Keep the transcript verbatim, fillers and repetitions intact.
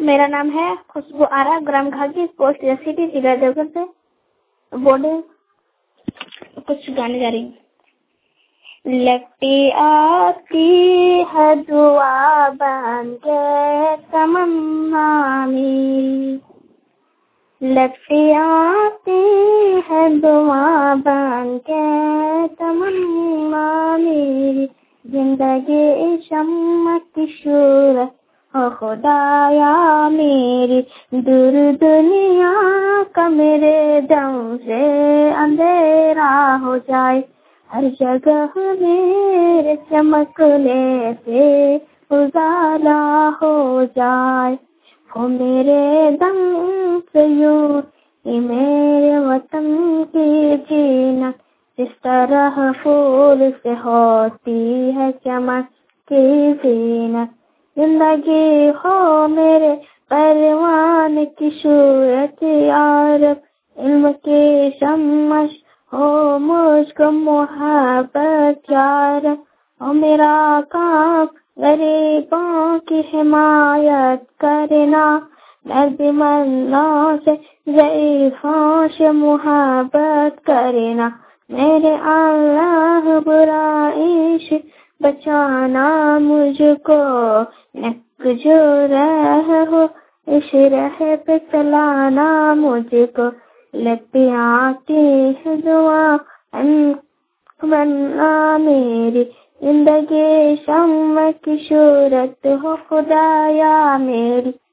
मेरा नाम है खुशबू आरा, ग्राम घाघी, पोस्ट सिटी, जिला देवघर से। बोर्डिंग कुछ गाने जा रही हूँ। लगती आती है दुआ बन के तमन्ना मेरी, लगती आती है दुआ बन के तमन्ना मेरी, जिंदगी शम्मा की सूरत हो खुदाया मेरी, दूर दुनिया का मेरे दम से अंधेरा हो जाए, हर जगह मेरे चमकने से उजाला हो जाए, हो मेरे दम से यूं ये मेरे वतन की जीनत, जिस तरह फूल से होती है चमक की जीनत, जिंदगी हो मेरे परवान की सूरत यारब, इल्म की शम्श हो मुझको मोहब्बत यारब, हो मेरा काम गरीबों की हिमायत करना, दर्दमंदों से ज़ईफ़ों से मोहब्बत करना, मेरे अल्लाह बुराई से बचाना मुझको, नक जो रह हो इस राह पे चलाना मुझको, लगती आती है दुआ तमन्ना मेरी, जिंदगी शम्मा की सूरत हो खुदाया मेरी।